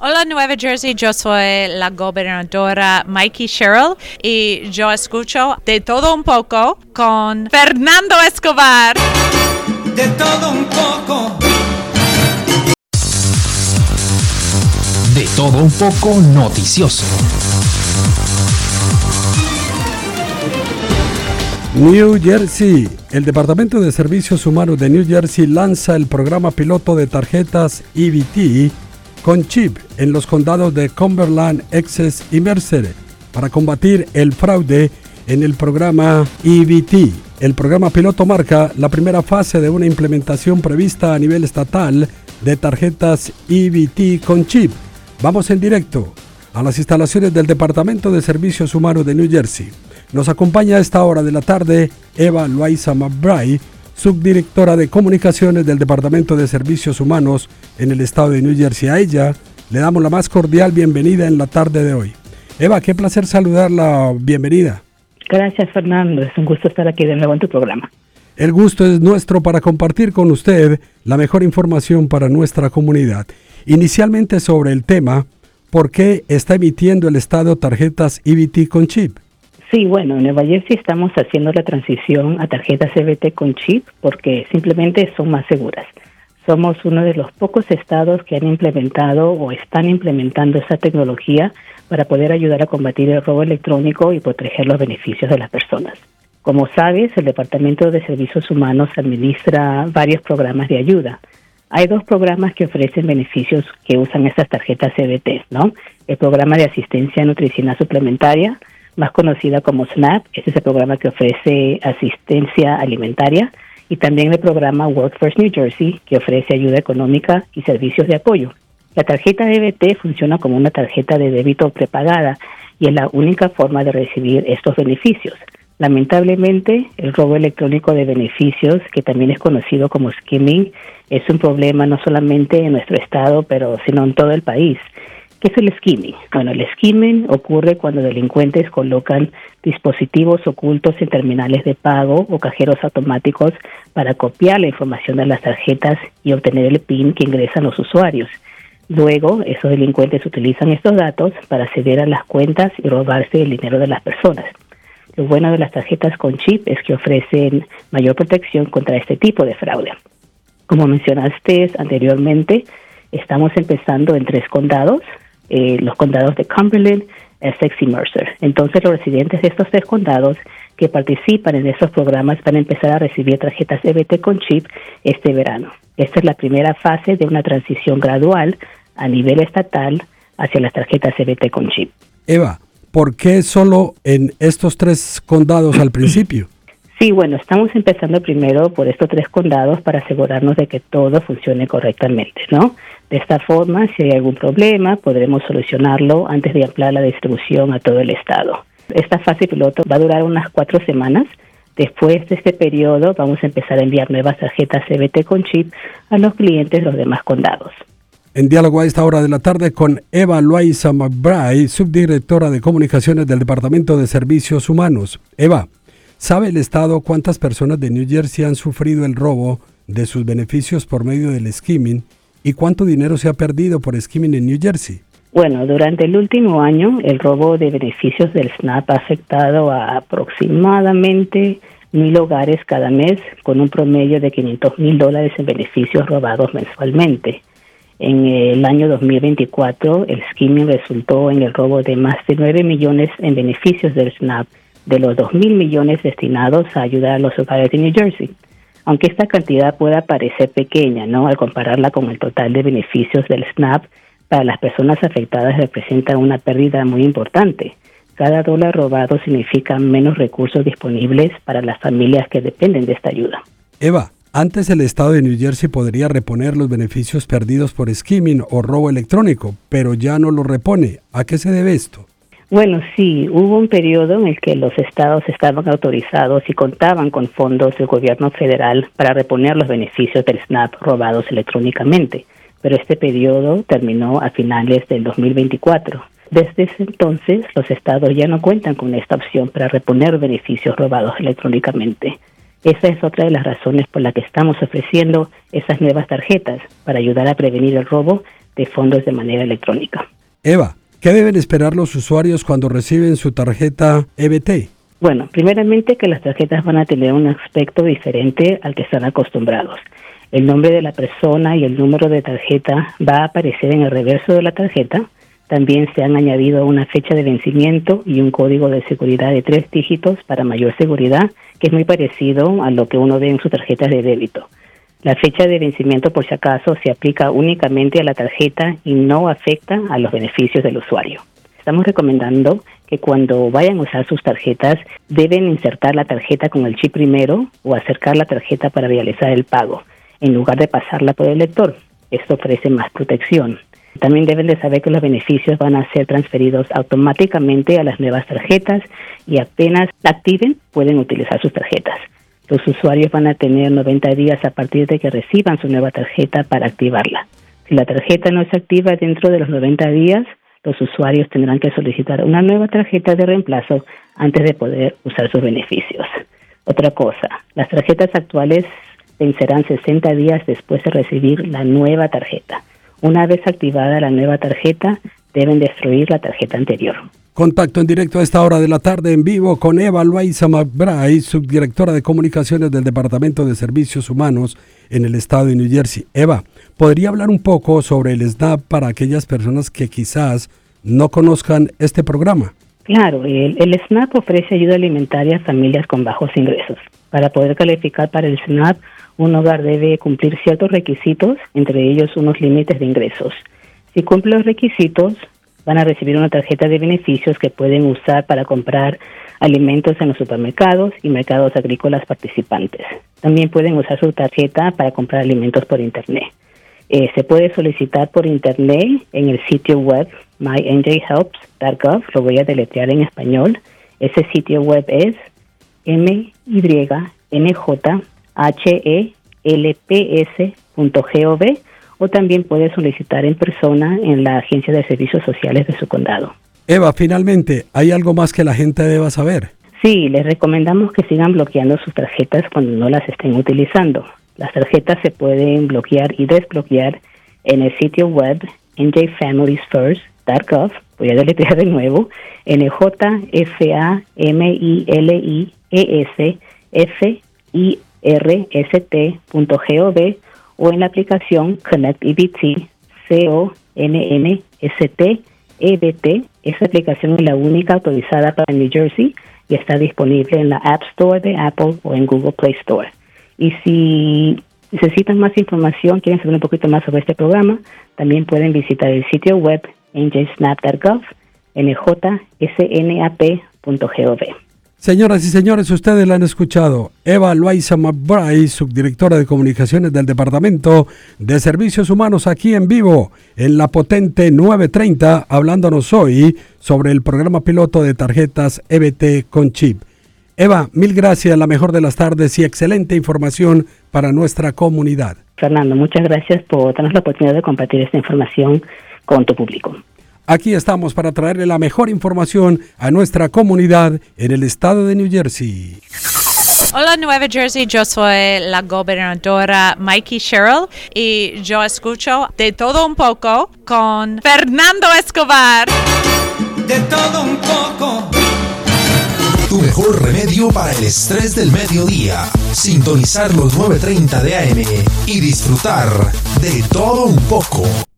Hola Nueva Jersey, yo soy la gobernadora Mikey Sherrill y yo escucho De Todo Un Poco con Fernando Escobar. De todo un poco. De Todo Un Poco noticioso. New Jersey. El Departamento de Servicios Humanos de New Jersey lanza el programa piloto de tarjetas EBT con chip en los condados de Cumberland, Essex y Mercer para combatir el fraude en el programa EBT. El programa piloto marca la primera fase de una implementación prevista a nivel estatal de tarjetas EBT con chip. Vamos en directo a las instalaciones del Departamento de Servicios Humanos de New Jersey. Nos acompaña a esta hora de la tarde Eva Loaiza McBride, subdirectora de comunicaciones del Departamento de Servicios Humanos en el estado de New Jersey. A ella le damos la más cordial bienvenida en la tarde de hoy. Eva, qué placer saludarla. Bienvenida. Gracias, Fernando. Es un gusto estar aquí de nuevo en tu programa. El gusto es nuestro para compartir con usted la mejor información para nuestra comunidad. Inicialmente sobre el tema, ¿por qué está emitiendo el estado tarjetas EBT con chip? Sí, bueno, en Nueva Jersey estamos haciendo la transición a tarjetas EBT con chip porque simplemente son más seguras. Somos uno de los pocos estados que han implementado o están implementando esa tecnología para poder ayudar a combatir el robo electrónico y proteger los beneficios de las personas. Como sabes, el Departamento de Servicios Humanos administra varios programas de ayuda. Hay dos programas que ofrecen beneficios que usan estas tarjetas EBT, ¿no? El programa de asistencia nutricional suplementaria, más conocida como SNAP, este es el programa que ofrece asistencia alimentaria, y también el programa Work First New Jersey, que ofrece ayuda económica y servicios de apoyo. La tarjeta EBT funciona como una tarjeta de débito prepagada y es la única forma de recibir estos beneficios. Lamentablemente, el robo electrónico de beneficios, que también es conocido como skimming, es un problema no solamente en nuestro estado, sino en todo el país. ¿Qué es el skimming? Bueno, el skimming ocurre cuando delincuentes colocan dispositivos ocultos en terminales de pago o cajeros automáticos para copiar la información de las tarjetas y obtener el PIN que ingresan los usuarios. Luego, esos delincuentes utilizan estos datos para acceder a las cuentas y robarse el dinero de las personas. Lo bueno de las tarjetas con chip es que ofrecen mayor protección contra este tipo de fraude. Como mencionaste anteriormente, estamos empezando en 3 condados, los condados de Cumberland, Essex y Mercer. Entonces, los residentes de estos 3 condados que participan en estos programas van a empezar a recibir tarjetas EBT con chip este verano. Esta es la primera fase de una transición gradual a nivel estatal hacia las tarjetas EBT con chip. Eva, ¿por qué solo en estos 3 condados al principio? Sí, bueno, estamos empezando primero por estos 3 condados para asegurarnos de que todo funcione correctamente, ¿no? De esta forma, si hay algún problema, podremos solucionarlo antes de ampliar la distribución a todo el estado. Esta fase piloto va a durar unas 4 semanas. Después de este periodo, vamos a empezar a enviar nuevas tarjetas EBT con chip a los clientes de los demás condados. En diálogo a esta hora de la tarde con Eva Loaiza McBride, subdirectora de comunicaciones del Departamento de Servicios Humanos. Eva, ¿sabe el Estado cuántas personas de New Jersey han sufrido el robo de sus beneficios por medio del skimming y cuánto dinero se ha perdido por skimming en New Jersey? Bueno, durante el último año, el robo de beneficios del SNAP ha afectado a aproximadamente 1,000 hogares cada mes, con un promedio de $500,000 en beneficios robados mensualmente. En el año 2024, el skimming resultó en el robo de más de 9 millones en beneficios del SNAP, de los 2,000 millones destinados a ayudar a los hogares de New Jersey. Aunque esta cantidad pueda parecer pequeña, ¿no?, al compararla con el total de beneficios del SNAP, para las personas afectadas representa una pérdida muy importante. Cada dólar robado significa menos recursos disponibles para las familias que dependen de esta ayuda. Eva, antes el estado de New Jersey podría reponer los beneficios perdidos por skimming o robo electrónico, pero ya no lo repone. ¿A qué se debe esto? Bueno, sí, hubo un periodo en el que los estados estaban autorizados y contaban con fondos del gobierno federal para reponer los beneficios del SNAP robados electrónicamente, pero este periodo terminó a finales del 2024. Desde ese entonces, los estados ya no cuentan con esta opción para reponer beneficios robados electrónicamente. Esa es otra de las razones por la que estamos ofreciendo esas nuevas tarjetas, para ayudar a prevenir el robo de fondos de manera electrónica. Eva, ¿qué deben esperar los usuarios cuando reciben su tarjeta EBT? Bueno, primeramente que las tarjetas van a tener un aspecto diferente al que están acostumbrados. El nombre de la persona y el número de tarjeta va a aparecer en el reverso de la tarjeta. También se han añadido una fecha de vencimiento y un código de seguridad de 3 dígitos para mayor seguridad, que es muy parecido a lo que uno ve en sus tarjetas de débito. La fecha de vencimiento, por si acaso, se aplica únicamente a la tarjeta y no afecta a los beneficios del usuario. Estamos recomendando que cuando vayan a usar sus tarjetas, deben insertar la tarjeta con el chip primero o acercar la tarjeta para realizar el pago, en lugar de pasarla por el lector. Esto ofrece más protección. También deben de saber que los beneficios van a ser transferidos automáticamente a las nuevas tarjetas y apenas la activen, pueden utilizar sus tarjetas. Los usuarios van a tener 90 días a partir de que reciban su nueva tarjeta para activarla. Si la tarjeta no se activa dentro de los 90 días, los usuarios tendrán que solicitar una nueva tarjeta de reemplazo antes de poder usar sus beneficios. Otra cosa, las tarjetas actuales vencerán 60 días después de recibir la nueva tarjeta. Una vez activada la nueva tarjeta, deben destruir la tarjeta anterior. Contacto en directo a esta hora de la tarde en vivo con Eva Loaiza McBride, subdirectora de comunicaciones del Departamento de Servicios Humanos en el estado de New Jersey. Eva, ¿podría hablar un poco sobre el SNAP para aquellas personas que quizás no conozcan este programa? Claro, el SNAP ofrece ayuda alimentaria a familias con bajos ingresos. Para poder calificar para el SNAP, un hogar debe cumplir ciertos requisitos, entre ellos unos límites de ingresos. Si cumple los requisitos, van a recibir una tarjeta de beneficios que pueden usar para comprar alimentos en los supermercados y mercados agrícolas participantes. También pueden usar su tarjeta para comprar alimentos por Internet. Se puede solicitar por Internet en el sitio web mynjhelps.gov, lo voy a deletrear en español. Ese sitio web es mynjhelps.gov, o también puede solicitar en persona en la Agencia de Servicios Sociales de su condado. Eva, finalmente, ¿hay algo más que la gente deba saber? Sí, les recomendamos que sigan bloqueando sus tarjetas cuando no las estén utilizando. Las tarjetas se pueden bloquear y desbloquear en el sitio web njfamiliesfirst.gov. Voy a deletrear de nuevo, njfamiliesfirst.gov, o en la aplicación Connect EBT, CONNST EBT. Esa aplicación es la única autorizada para New Jersey y está disponible en la App Store de Apple o en Google Play Store. Y si necesitan más información, quieren saber un poquito más sobre este programa, también pueden visitar el sitio web njsnap.gov, njsnap.gov. Señoras y señores, ustedes la han escuchado. Eva Loaiza McBride, subdirectora de comunicaciones del Departamento de Servicios Humanos, aquí en vivo en la potente 930, hablándonos hoy sobre el programa piloto de tarjetas EBT con chip. Eva, mil gracias, la mejor de las tardes y excelente información para nuestra comunidad. Fernando, muchas gracias por darnos la oportunidad de compartir esta información con tu público. Aquí estamos para traerle la mejor información a nuestra comunidad en el estado de New Jersey. Hola Nueva Jersey, yo soy la gobernadora Mikey Sherrill y yo escucho De Todo Un Poco con Fernando Escobar. De todo un poco. Tu mejor remedio para el estrés del mediodía. Sintonizar los 9:30 de AM y disfrutar de todo un poco.